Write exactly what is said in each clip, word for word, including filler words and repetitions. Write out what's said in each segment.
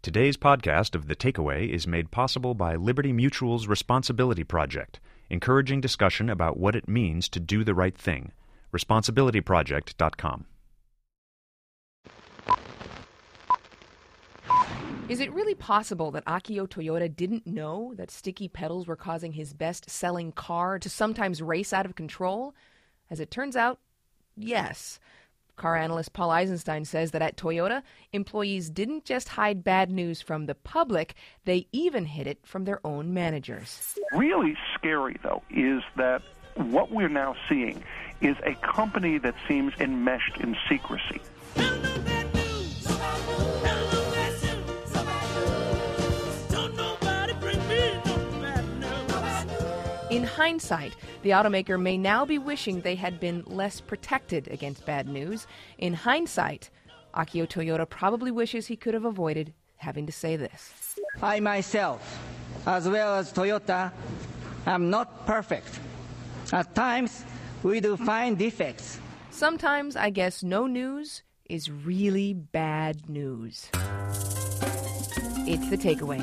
Today's podcast of The Takeaway is made possible by Liberty Mutual's Responsibility Project, encouraging discussion about what it means to do the right thing. responsibility project dot com. Is it really possible that Akio Toyoda didn't know that sticky pedals were causing his best-selling car to sometimes race out of control? As it turns out, yes. Car analyst Paul Eisenstein says that at Toyota, employees didn't just hide bad news from the public, they even hid it from their own managers. Really scary, though, is that what we're now seeing is a company that seems enmeshed in secrecy. In hindsight, the automaker may now be wishing they had been less protected against bad news. In hindsight, Akio Toyoda probably wishes he could have avoided having to say this. I myself, as well as Toyota, am not perfect. At times, we do find defects. Sometimes, I guess, no news is really bad news. It's The Takeaway.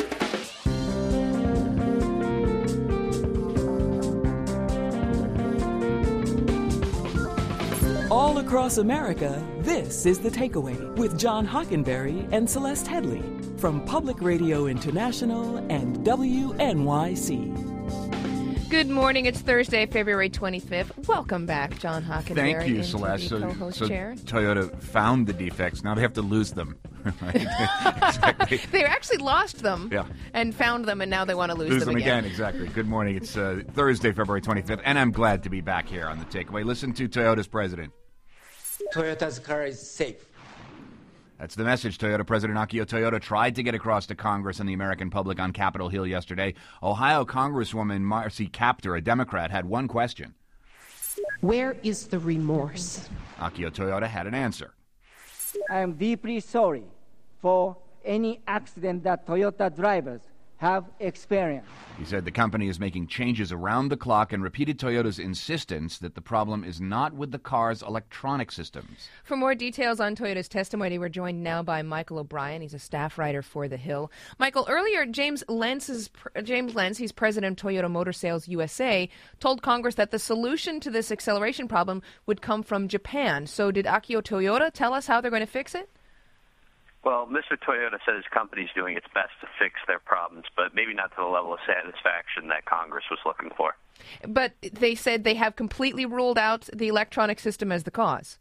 All across America, this is The Takeaway with John Hockenberry and Celeste Headley from Public Radio International and W N Y C. Good morning. It's Thursday, February twenty-fifth. Welcome back, John Hockenberry. Thank you, into Celeste. the So, co-host so chair. Toyota found the defects. Now they have to lose them. Exactly. They actually lost them Yeah. and found them, and now they want to lose, Lose them again. again. Exactly. Good morning. It's uh, Thursday, February twenty-fifth, and I'm glad to be back here on The Takeaway. Listen to Toyota's president. Toyota's car is safe. That's the message Toyota President Akio Toyoda tried to get across to Congress and the American public on Capitol Hill yesterday. Ohio Congresswoman Marcy Kaptur, a Democrat, had one question. Where is the remorse? Akio Toyoda had an answer. I am deeply sorry for any accident that Toyota drivers have experienced. He said the company is making changes around the clock and repeated Toyota's insistence that the problem is not with the car's electronic systems. For more details on Toyota's testimony, we're joined now by Michael O'Brien. He's a staff writer for The Hill. Michael, earlier, James Lentz's, James Lentz, he's president of Toyota Motor Sales U S A, told Congress that the solution to this acceleration problem would come from Japan. So did Akio Toyoda tell us how they're going to fix it? Well, Mister Toyoda said his company's doing its best to fix their problems, but maybe not to the level of satisfaction that Congress was looking for. But they said they have completely ruled out the electronic system as the cause.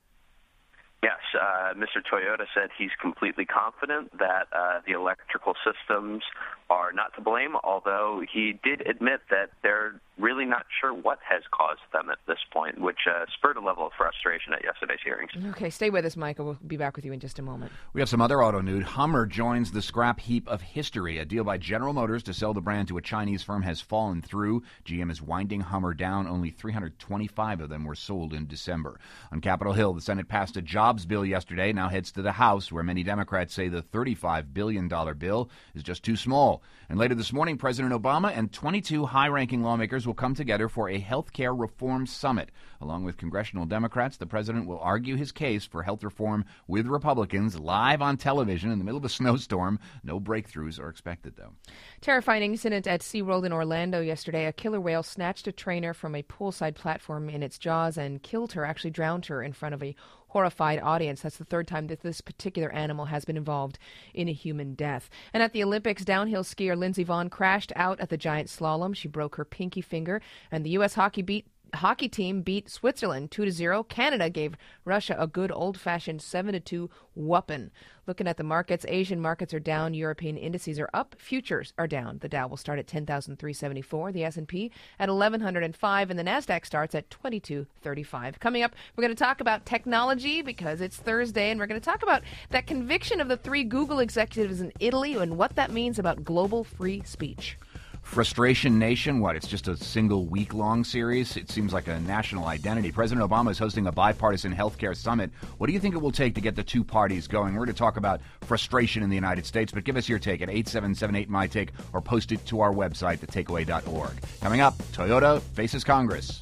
Yes, uh, Mister Toyoda said he's completely confident that uh, the electrical systems are not to blame, although he did admit that they're really not sure what has caused them at this point, which uh, spurred a level of frustration at yesterday's hearings. Okay, stay with us, Michael. We'll be back with you in just a moment. We have some other auto news. Hummer joins the scrap heap of history. A deal by General Motors to sell the brand to a Chinese firm has fallen through. G M is winding Hummer down. Only three hundred twenty-five of them were sold in December. On Capitol Hill, the Senate passed a jobs bill yesterday, now heads to the House, where many Democrats say the thirty-five billion dollars bill is just too small. And later this morning, President Obama and twenty-two high-ranking lawmakers will come together for a health care reform summit. Along with congressional Democrats, the president will argue his case for health reform with Republicans live on television in the middle of a snowstorm. No breakthroughs are expected, though. Terrifying incident at SeaWorld in Orlando yesterday. A killer whale snatched a trainer from a poolside platform in its jaws and killed her, actually drowned her in front of a horrified audience. That's the third time that this particular animal has been involved in a human death. And at the Olympics, downhill skier Lindsey Vonn crashed out at the giant slalom. She broke her pinky finger, and the U S hockey beat hockey team beat Switzerland two to zero. Canada gave Russia a good old-fashioned seven to two whooping. Looking at the markets, Asian markets are down. European indices are up. Futures are down. The Dow will start at ten thousand three hundred seventy-four. The S and P at eleven oh five. And the NASDAQ starts at twenty-two thirty-five. Coming up, we're going to talk about technology because it's Thursday, and we're going to talk about that conviction of the three Google executives in Italy and what that means about global free speech. Frustration Nation, what, it's just a single week-long series? It seems like a national identity. President Obama is hosting a bipartisan healthcare summit. What do you think it will take to get the two parties going? We're going to talk about frustration in the United States, but give us your take at eight seven seven eight, M Y take or post it to our website, the takeaway dot org. Coming up, Toyota faces Congress.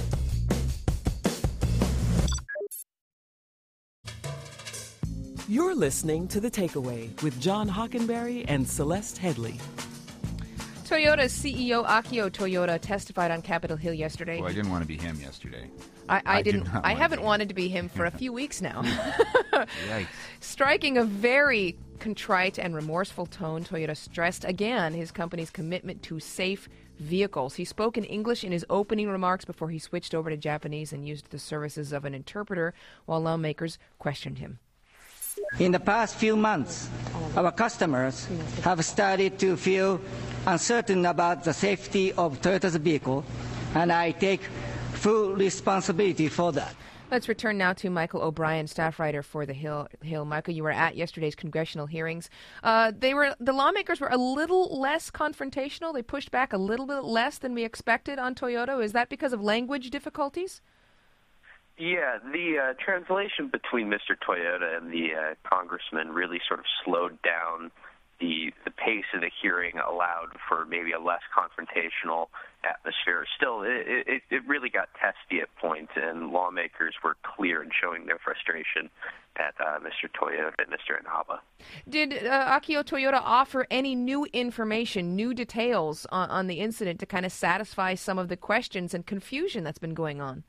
You're You're listening to The Takeaway with John Hockenberry and Celeste Headley. Toyota's C E O Akio Toyoda testified on Capitol Hill yesterday. Well, I didn't want to be him yesterday. I, I, I didn't. Did I haven't wanted to be him for a few weeks now. Yikes. Striking a very contrite and remorseful tone, Toyota stressed again his company's commitment to safe vehicles. He spoke in English in his opening remarks before he switched over to Japanese and used the services of an interpreter while lawmakers questioned him. In the past few months, our customers have started to feel uncertain about the safety of Toyota's vehicle, and I take full responsibility for that. Let's return now to Michael O'Brien, staff writer for The Hill. Hill. Michael, you were at yesterday's congressional hearings. Uh, they were the lawmakers were a little less confrontational. They pushed back a little bit less than we expected on Toyota. Is that because of language difficulties? Yeah, the uh, translation between Mister Toyoda and the uh, congressman really sort of slowed down the the pace of the hearing, allowed for maybe a less confrontational atmosphere. Still, it, it, it really got testy at points, and lawmakers were clear in showing their frustration at uh, Mister Toyoda and Mister Inaba. Did uh, Akio Toyoda offer any new information, new details on, on the incident to kind of satisfy some of the questions and confusion that's been going on?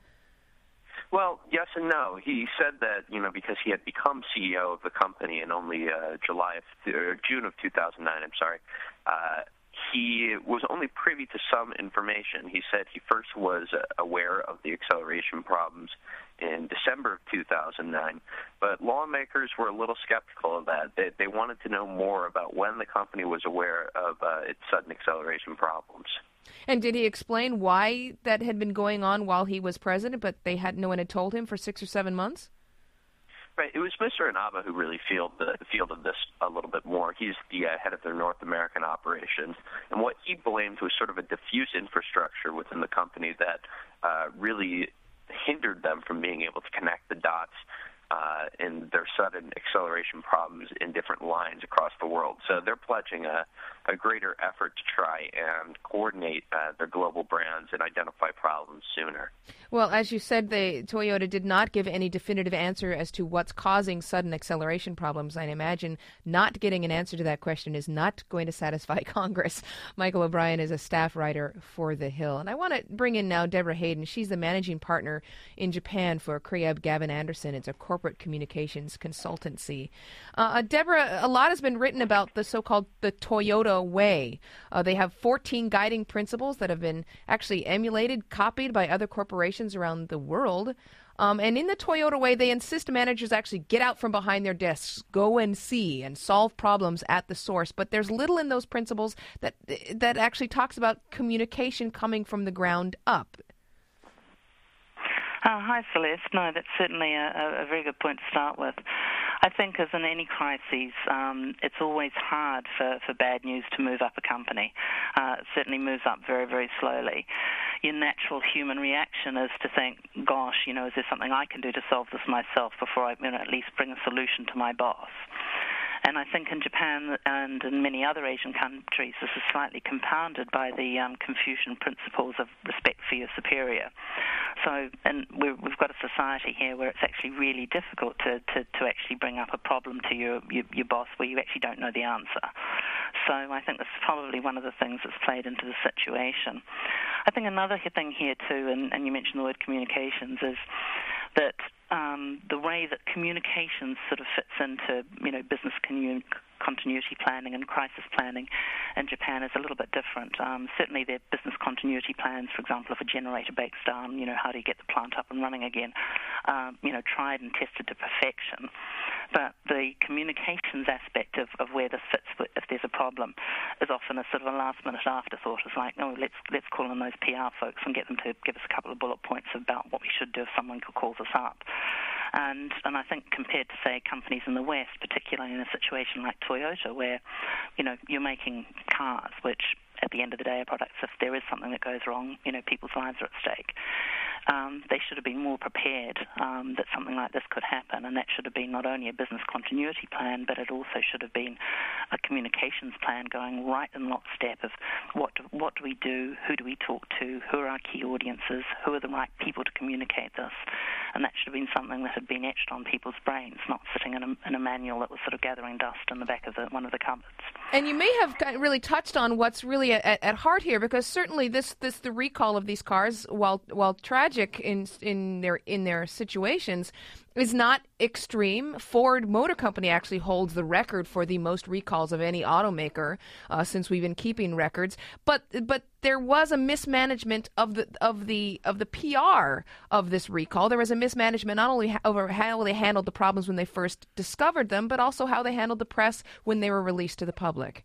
Well, yes and no. He said that, you know, because he had become C E O of the company in only uh, July of, or June of two thousand nine, I'm sorry, uh, he was only privy to some information. He said he first was uh, aware of the acceleration problems in December of two thousand nine, but lawmakers were a little skeptical of that. They, they wanted to know more about when the company was aware of uh, its sudden acceleration problems. And did he explain why that had been going on while he was president, but they had no one had told him for six or seven months? Right. It was Mister Inaba who really fielded, fielded this a little bit more. He's the uh, head of their North American operations. And what he blamed was sort of a diffuse infrastructure within the company that uh, really hindered them from being able to connect the dots uh, in their sudden acceleration problems in different lines across the world. So they're pledging a, a greater effort to try and coordinate uh, their global brands and identify problems sooner. Well, as you said, the Toyota did not give any definitive answer as to what's causing sudden acceleration problems. I imagine not getting an answer to that question is not going to satisfy Congress. Michael O'Brien is a staff writer for The Hill. And I want to bring in now Deborah Hayden. She's the managing partner in Japan for Kreab Gavin Anderson. It's a corporate communications consultancy. Uh, Deborah, a lot has been written about the so-called the Toyota way. Uh, they have fourteen guiding principles that have been actually emulated, copied by other corporations around the world. Um, and in the Toyota way, they insist managers actually get out from behind their desks, go and see, and solve problems at the source. But there's little in those principles that that actually talks about communication coming from the ground up. Uh, hi, Celeste. No, that's certainly a, a very good point to start with. I think as in any crisis, um, it's always hard for, for bad news to move up a company. Uh, it certainly moves up very, very slowly. Your natural human reaction is to think, gosh, you know, is there something I can do to solve this myself before I, you know, at least bring a solution to my boss? And I think in Japan and in many other Asian countries, this is slightly compounded by the um, Confucian principles of respect for your superior. So, and we're, we've got a society here where it's actually really difficult to, to, to actually bring up a problem to your, your, your boss where you actually don't know the answer. So I think this is probably one of the things that's played into the situation. I think another thing here too, and, and you mentioned the word communications, is that um, the way that communications sort of fits into, you know, business commun- continuity planning and crisis planning in Japan is a little bit different. Um, certainly their business continuity plans, for example, if a generator breaks down, you know, how do you get the plant up and running again, um, you know, tried and tested to perfection. But the communications aspect of, of where this fits if there's a problem is often a sort of a last-minute afterthought. It's like, oh, let's let's call in those P R folks and get them to give us a couple of bullet points about what we should do if someone calls us up. And and I think compared to, say, companies in the West, particularly in a situation like Toyota, where, you know, you're making cars, which at the end of the day are products, if there is something that goes wrong, you know, people's lives are at stake. Um, they should have been more prepared um, that something like this could happen, and that should have been not only a business continuity plan, but it also should have been a communications plan going right in lockstep of what do, what do we do, who do we talk to, who are our key audiences, who are the right people to communicate this. and that should have been something that had been etched on people's brains, not sitting in a, in a manual that was sort of gathering dust in the back of the, one of the cupboards. And you may have really touched on what's really at, at heart here, because certainly this, this the recall of these cars, while while tragic in in their in their situations, is not extreme. Ford Motor Company actually holds the record for the most recalls of any automaker uh, since we've been keeping records. But but there was a mismanagement of the of the of the P R of this recall. There was a mismanagement not only over how they handled the problems when they first discovered them, but also how they handled the press when they were released to the public.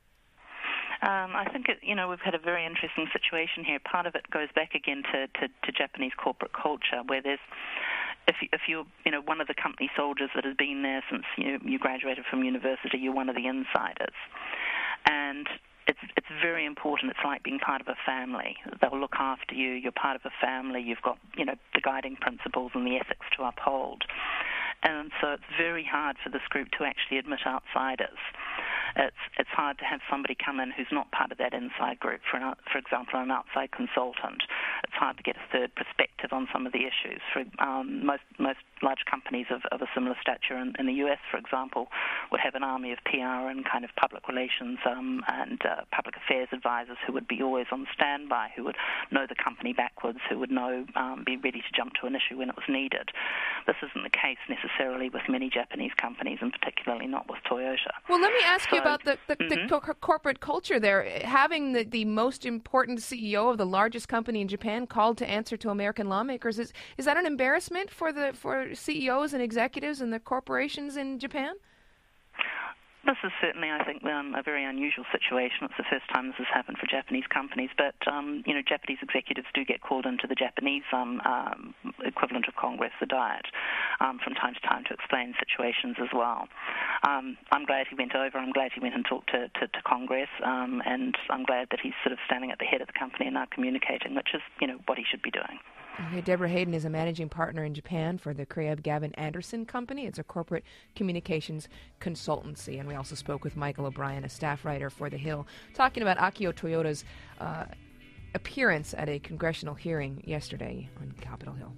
Um, I think, it, you know, we've had a very interesting situation here. Part of it goes back again to, to, to Japanese corporate culture, where there's, if, if you're, you know, one of the company soldiers that has been there since you, you graduated from university, you're one of the insiders. And it's it's very important. It's like being part of a family. They'll look after you. You're part of a family. You've got, you know, the guiding principles and the ethics to uphold. And so it's very hard for this group to actually admit outsiders. It's it's hard to have somebody come in who's not part of that inside group, for an, for example, an outside consultant. It's hard to get a third perspective on some of the issues. For um, most most large companies of, of a similar stature in, in the U S, for example, would have an army of P R and kind of public relations um, and uh, public affairs advisors who would be always on standby, who would know the company backwards, who would know um, be ready to jump to an issue when it was needed. This isn't the case necessarily with many Japanese companies, and particularly not with Toyota. Well, let me ask so, you about the, the, mm-hmm. the co- corporate culture there. Having the, the most important C E O of the largest company in Japan called to answer to American lawmakers, is is that an embarrassment for the for C E Os and executives and the corporations in Japan? This is certainly, I think, um, a very unusual situation. It's the first time this has happened for Japanese companies, but, um, you know, Japanese executives do get called into the Japanese um, um, equivalent of Congress, the Diet, um, from time to time to explain situations as well. Um, I'm glad he went over. I'm glad he went and talked to, to, to Congress, um, and I'm glad that he's sort of standing at the head of the company and now communicating, which is, you know, what he should be doing. Okay, Deborah Hayden is a managing partner in Japan for the Craib Gavin Anderson Company. It's a corporate communications consultancy. And we also spoke with Michael O'Brien, a staff writer for The Hill, talking about Akio Toyoda's uh, appearance at a congressional hearing yesterday on Capitol Hill.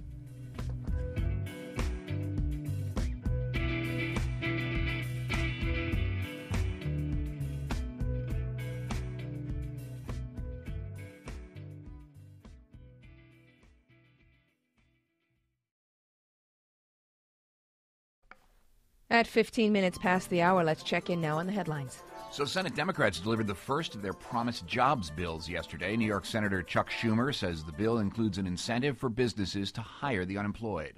At fifteen minutes past the hour, let's check in now on the headlines. So Senate Democrats delivered the first of their promised jobs bills yesterday. New York Senator Chuck Schumer says the bill includes an incentive for businesses to hire the unemployed.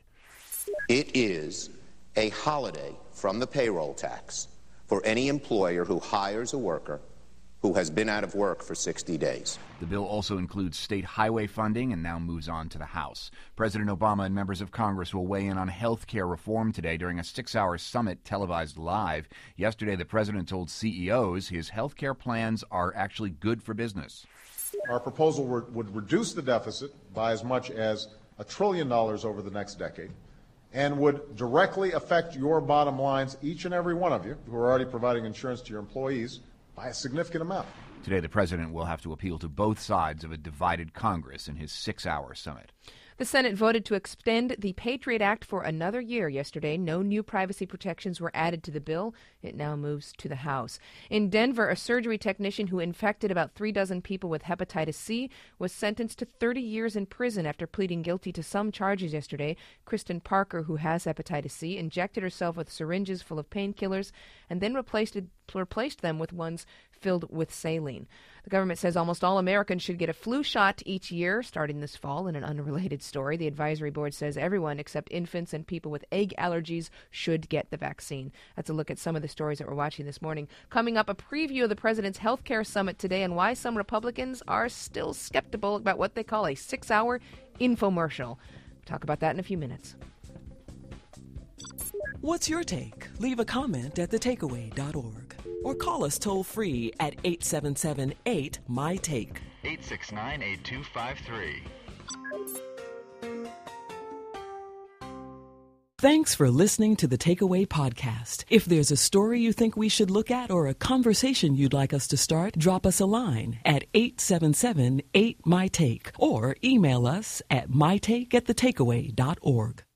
It is a holiday from the payroll tax for any employer who hires a worker who has been out of work for sixty days. The bill also includes state highway funding and now moves on to the House. President Obama and members of Congress will weigh in on health care reform today during a six-hour summit televised live. Yesterday, the president told C E Os his health care plans are actually good for business. Our proposal would reduce the deficit by as much as a trillion dollars over the next decade and would directly affect your bottom lines, each and every one of you who are already providing insurance to your employees, by a significant amount. Today, the president will have to appeal to both sides of a divided Congress in his six-hour summit. The Senate voted to extend the Patriot Act for another year yesterday. No new privacy protections were added to the bill. It now moves to the House. In Denver, a surgery technician who infected about three dozen people with hepatitis C was sentenced to thirty years in prison after pleading guilty to some charges yesterday. Kristen Parker, who has hepatitis C, injected herself with syringes full of painkillers and then replaced it, replaced them with ones filled with saline. The government says almost all Americans should get a flu shot each year, starting this fall. In an unrelated story, the advisory board says everyone except infants and people with egg allergies should get the vaccine. That's a look at some of the stories that we're watching this morning. Coming up, a preview of the president's health care summit today and why some Republicans are still skeptical about what they call a six-hour infomercial. We'll talk about that in a few minutes. What's your take? Leave a comment at the takeaway dot org or call us toll-free at eight seven seven eight M Y take. eight six nine, eight two five three. Thanks for listening to the Takeaway Podcast. If there's a story you think we should look at or a conversation you'd like us to start, drop us a line at eight seven seven eight M Y take or email us at my take at the takeaway dot org.